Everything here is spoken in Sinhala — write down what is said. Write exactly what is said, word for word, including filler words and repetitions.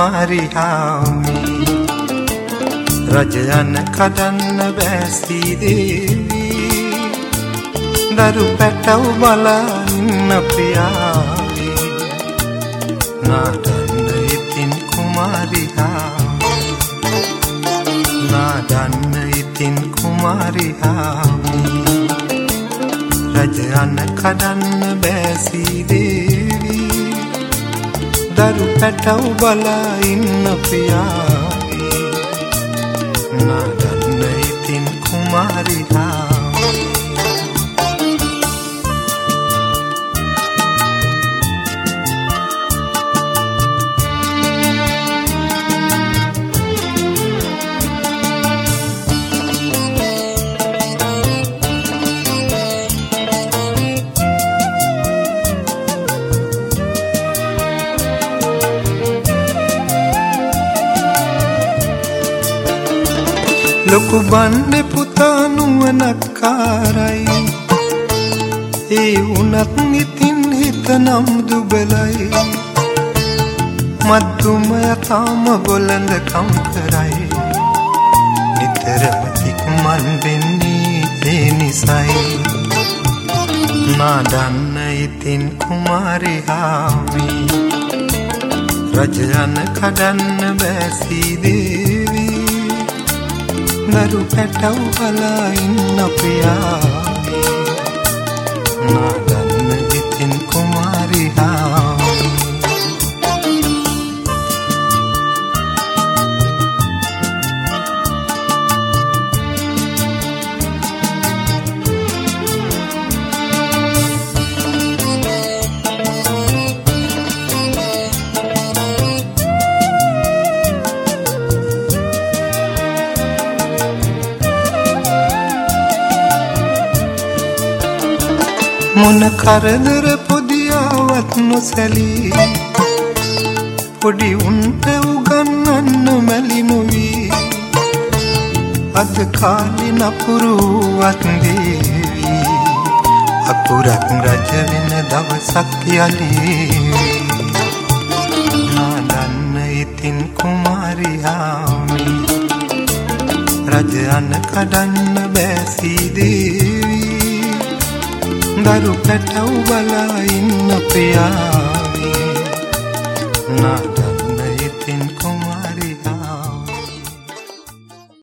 කුමාරි හාමි රජයන් කඩන්න බැසී දේවි දරු පැටව බලා ඉන්න ප්‍රියාවි නාදන්න ඉතින් කුමාරි හාමි නාදන්න ඉතින් කුමාරි හාමි රජයන් කඩන්න බැසී දේවි දරු පැටව බලා ඉන්න ප්‍රියාවි නාදන්න ඉතින් කුමාරි හාමි ලොකු බන්නේ පුතා නුවණක් කාරයි ඒ උනත් ඉතින් හිත නම් දුබලයි මද්දුමය තාම බොළඳ කම් කරයි නිතරම ඉක්මන් වෙන්නේ ඒ නිසයි නාදන්න ඉතින් කුමාරි හාමි රජයන් කඩන්න බැසී දේවි දරු පැටව බලා ඉන්න ප්‍රියාවි නාදන්න ඉතින් කුමාරි හාමි මොන කරදර පොදියාවත් නොසැලී පොඩි උන්ට උගන්වන්න මැලි නොවී අද කාලේ නපුරුවත් දේවි අකුරක් රජ වෙන දවසක් යලී නාදන්න ඉතින් කුමාරි හාමි රජයන් කඩන්න බැසී දේවි දරු පැටව බලා ඉන්න ප්‍රියා